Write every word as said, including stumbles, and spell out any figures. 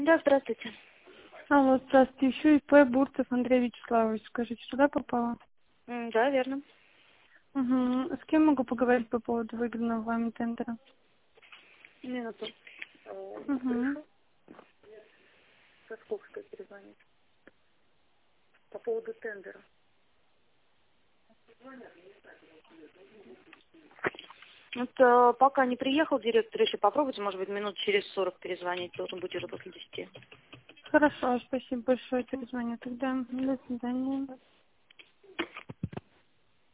Да, здравствуйте. Алло, здравствуйте. Еще ИП Бурцев Андрей Вячеславович. Скажите, сюда попала? М, Да, верно. Угу. С кем могу поговорить по поводу выигранного вами тендера? Минуту. Угу. Сосковская перезвонит. По поводу тендера. Это пока не приехал директор, если попробуйте, может быть, минут через сорок перезвонить, должен быть уже после десяти. Хорошо, спасибо большое. Перезвоню тогда. До свидания.